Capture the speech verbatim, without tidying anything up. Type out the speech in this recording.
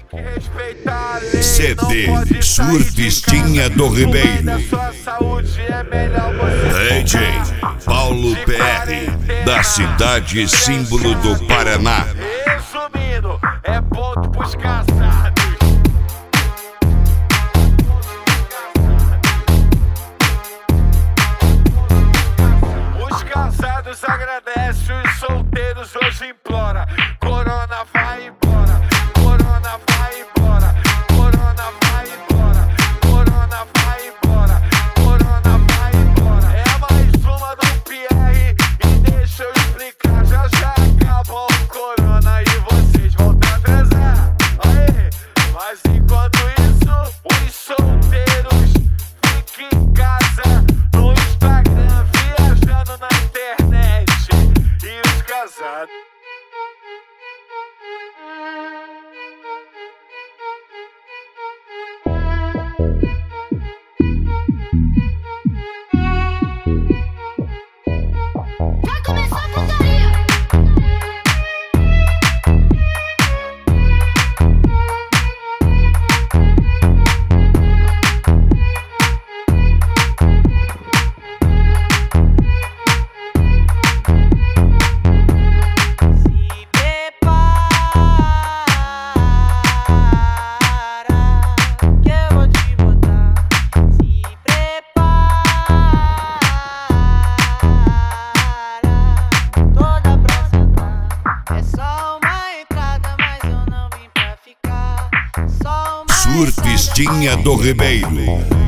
C D Surfistinha do Ribeiro. D J Paulo P R, da cidade símbolo do Paraná. Resumindo, é ponto pros caçados. Os casados agradecem, os solteiros hoje implora. Corona vai embora, corona vai embora, corona vai embora, corona vai embora, corona vai embora. É mais uma do P R e deixa eu explicar. Já já acabou o corona e vocês vão transar. Aê, mas enquanto isso, os solteiros fiquem em casa, no Instagram, viajando na internet. E os casados vai começar a putaria. Se prepara que eu vou te botar. Se prepara toda pra sentar. É só uma entrada, mas eu não vim pra ficar. Só uma Surfistinha do Ribeiro.